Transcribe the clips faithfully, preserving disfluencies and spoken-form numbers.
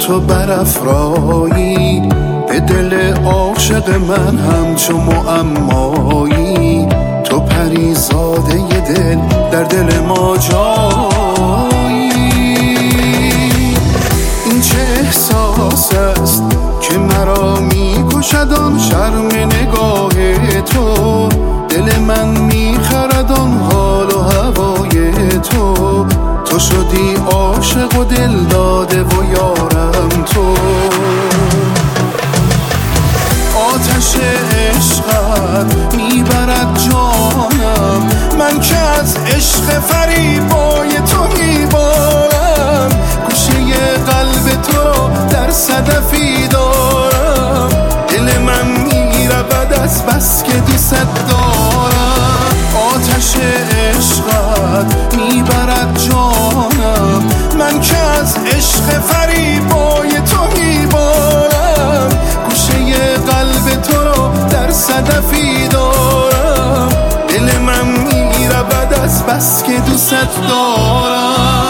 تو برافرایی، به دل عاشق من همچو معمایی. تو پریزاده ی دل در دل ما جایی. این چه احساس است که مرا می کشد آن شرم نگاه تو، دل من می خرد آن حال و هوای تو. تو شدی عاشق و دل داده و یارم تو. آتش عشقت میبرد جانم، من که از عشق فریبای تو میبارم. گوشه قلب تو را در صدفی دارم، دل من میرود از بس که دوست دارم. آتش عشقت میبرد جانم، من که از عشق فریبای تو میبارم. گوشه قلب تو را در صدفی دارم، دل من میرود از بس که دوست دارم.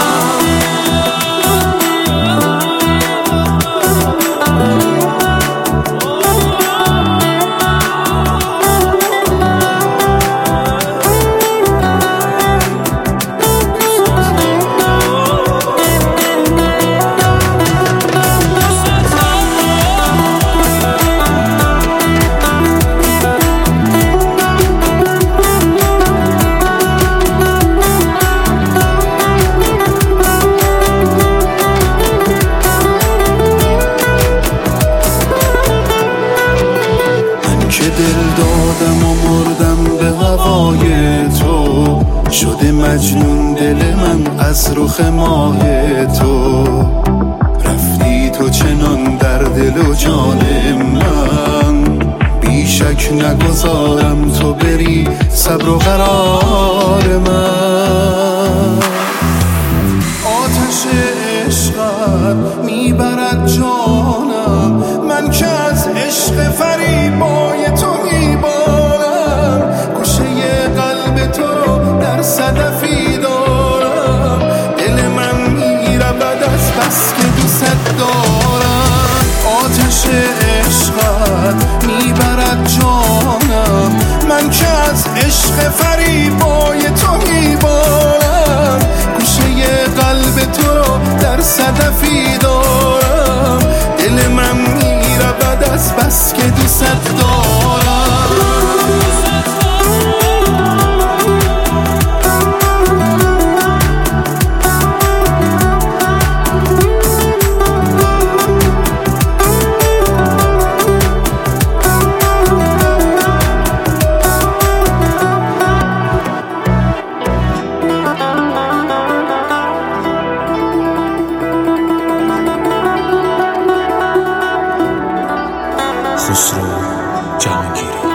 دل دادم و مردم به هوای تو، شده مجنون دل من از رخ ماه تو. رفتی تو چنان در دل و جان من، بیشک نگذارم تو بری صبر و قرار من. آتش عشقت میبرد جانم، من که از عشق فریبای تو میبارم. گوشه قلب تو رو در صدفی دارم، دل من میرود از بس که دوست دارم. آتش عشقت میبرد جانم، من که از عشق فریبای تو میبارم. گوشه قلب تو رو در صدفی دارم، دل من میرود از بس که دوست دارم. خسرو جهانگیری.